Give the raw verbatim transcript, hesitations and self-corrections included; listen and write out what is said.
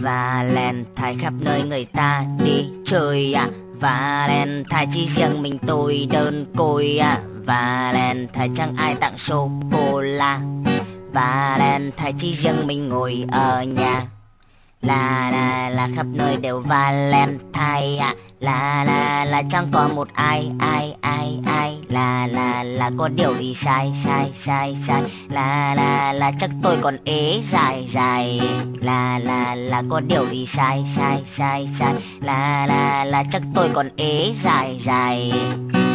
Valentine khắp nơi người ta đi chơi à, Valentine chỉ riêng mình tôi đơn côi à, Valentine chẳng ai tặng sô-cô-la, Valentine chỉ riêng mình ngồi ở nhà. La la la khắp nơi đều Valentine à, la la la chẳng có một ai ai ai ai, la la la có điều gì sai sai sai sai, la la la chắc tôi còn ế dài dài, la la la có điều gì sai sai sai sai, la la la chắc tôi còn ế dài dài.